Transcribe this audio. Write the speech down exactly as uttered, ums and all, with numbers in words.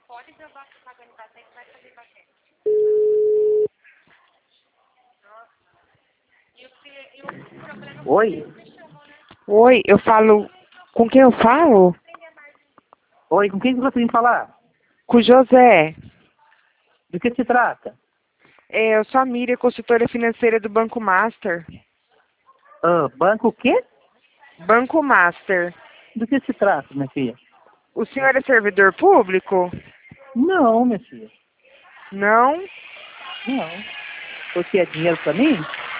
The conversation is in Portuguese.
Oi? Oi, eu falo... Com quem eu falo? Oi, com quem você gostaria de falar? Com o José. Do que se trata? É, eu sou a Miriam, consultora financeira do Banco Master. Ah, banco o quê? Banco Master. Do que se trata, minha filha? O senhor é servidor público? Não, minha filha. Não? Não. Você é dinheiro pra mim?